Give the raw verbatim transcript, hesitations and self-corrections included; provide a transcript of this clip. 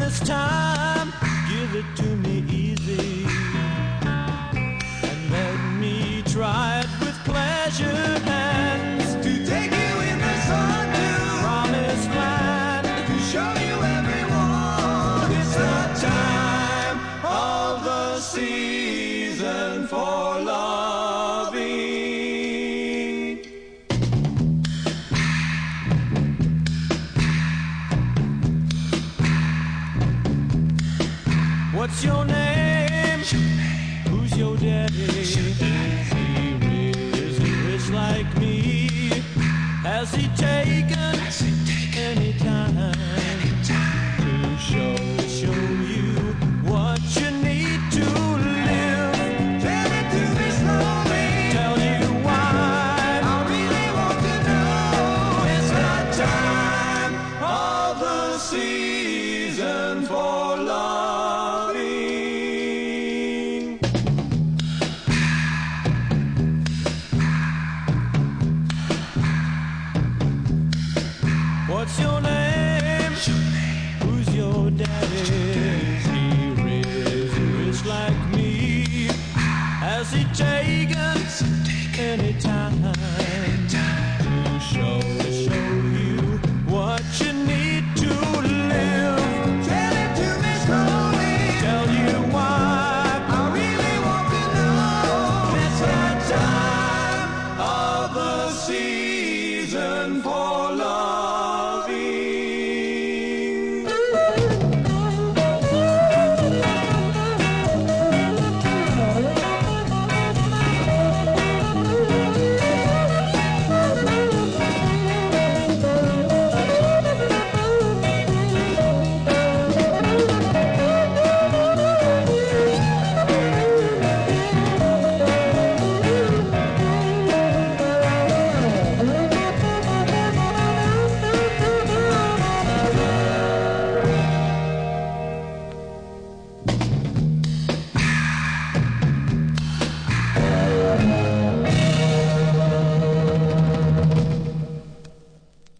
this time, give it to me easy, and let me try it with pleasure hands To take you in the sun to promised land. To show you everyone It's the time of the season for loving. What's your name? Who's your daddy? Is he rich like me? Has he taken any time to show show you what you need to live? Tell it to me slowly. Tell you why I really want to know. it's the time of the season for loving. What's your name? Who's your daddy? Is he rich, rich like me? Has he taken any time